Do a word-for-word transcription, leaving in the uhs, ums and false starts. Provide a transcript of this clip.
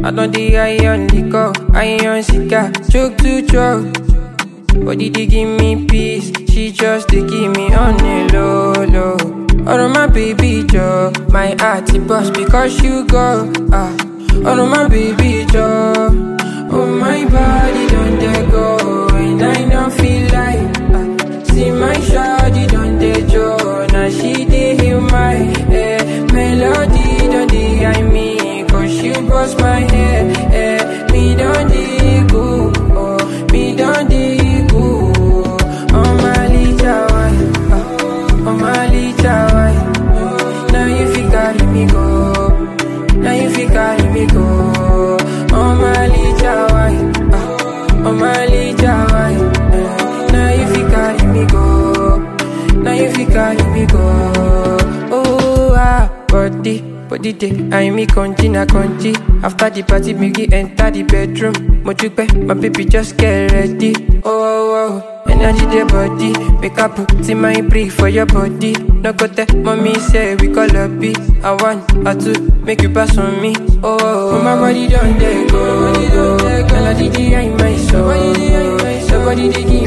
I don't the iron liquor, iron cigar, choke to choke. Body they give me peace, she just they give me on the low, low. Oh my baby Joe, my heart it bust because you go. Ah, oh my baby Joe, oh my body don't let go, and I don't feel like. Ah, see my shawty don't let go, now she dey heal my eh, melody don't dey I me, cause she bust my head. Eh, me don't dey go, oh, me don't dey. Now you fi carry me go, now you fi carry me go. Oh my little wine, oh my little wine. Now you fi carry me go, now you fi carry me go. Oh ah, body, body day, I me conti na conti. After the party, me get enter the bedroom. Mojupe, my baby just get ready. Oh oh oh. Energy the body, make up see my brief for your body. No go tell mommy say we call up B. I want her to make you pass on me. Oh, oh, oh. My body don't let go. Melody the I my soul. Your body the